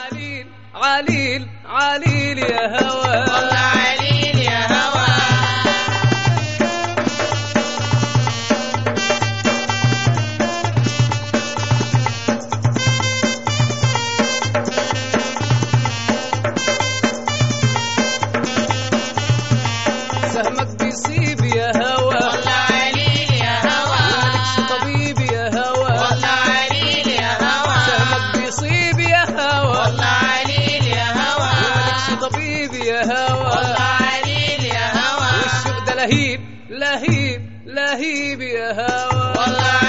عليل عليل عليل يا هوا والله عليل يا هوا سهمك بيصيب يا هوا والله عليل يا هوا مالكش طبيب يا هوا والله عليل يا هوا سهمك بيصيب يا هوا والله عليل يا هوا مالكش طبيب يا هوا والله عليل يا هوا والشوق ده لهيب لهيب لهيب يا هوا والله